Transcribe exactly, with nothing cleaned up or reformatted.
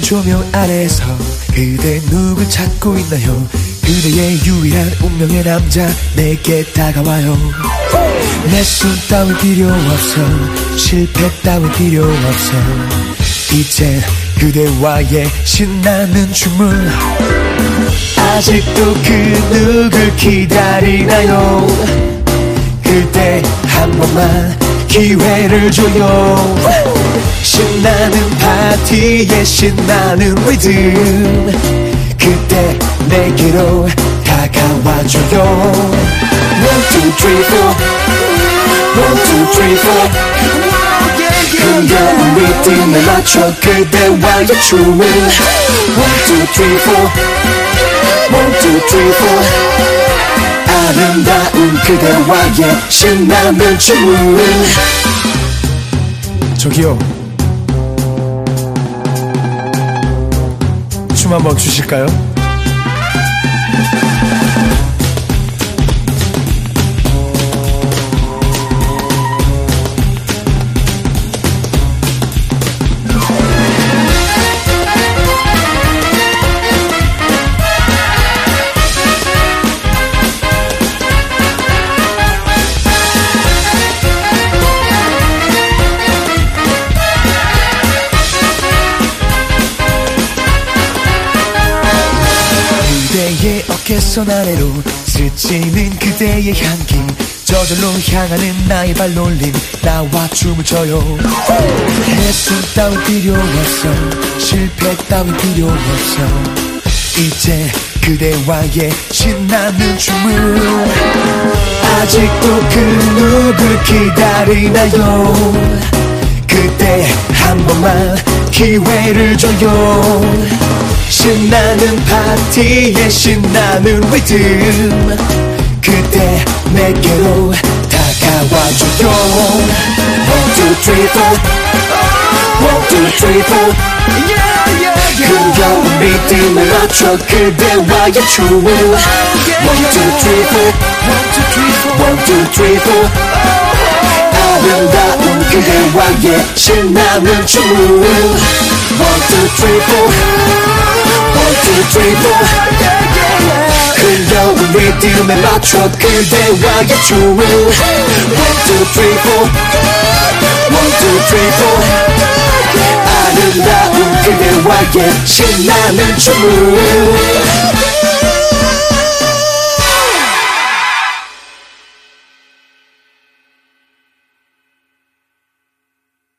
조명 아래서 그대 누굴 찾고 있나요? 그대의 유일한 운명의 남자 내게 다가와요. 내 손 따윈 필요 없어, 실패 따윈 필요 없어. 이젠 그대와의 신나는 춤을. 아직도 그 누굴 기다리나요? 그대 한 번만 기회를 줘요. 신나는 파티에 신나는 리듬, 그대 내게로 다가와줘요. One, two, three, four. One, two, three, four. 흥겨운 리듬에 맞춰 그대와의 춤을. One, two, three, four. One, two, three, four. 아름다운 그대와의 신나는 춤을. 저기요, 춤 한번 추실까요? 그대의 어깨선 아래로 스치는 그대의 향기, 저절로 향하는 나의 발놀림, 나와 춤을 춰요. 해손 따윈 필요 없어, 실패 따윈 필요 없어. 이제 그대와의 신나는 춤을. 아직도 그 누굴 기다리나요? 그대 한 번만 기회를 줘요. 신나는 파티에 신나는 리듬, 그대 내게로 다가와줘요. One, two, three, four. One, two, three, four. 흥겨운 리듬에 맞춰 그대와의 춤을. One, two, three, four. One, two, three, four. 아름다운 그대와의 신나는 춤을. One, two, three, four. One, two, three, four. 흥겨운 리듬에 맞춰 그대와의 춤을. One, two, three, four. One, two, three, four. 아름다운 그대와의 신나는 춤을.